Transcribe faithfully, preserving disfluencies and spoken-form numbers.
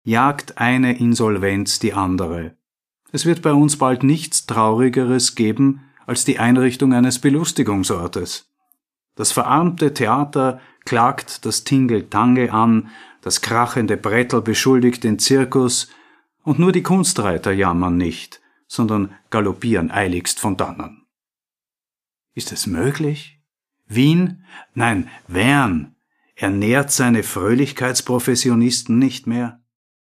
jagt eine Insolvenz die andere. Es wird bei uns bald nichts Traurigeres geben als die Einrichtung eines Belustigungsortes. Das verarmte Theater klagt das Tingeltangel an, das krachende Brettel beschuldigt den Zirkus, und nur die Kunstreiter jammern nicht, sondern galoppieren eiligst von dannen. Ist es möglich? Wien, nein, Wern, ernährt seine Fröhlichkeitsprofessionisten nicht mehr?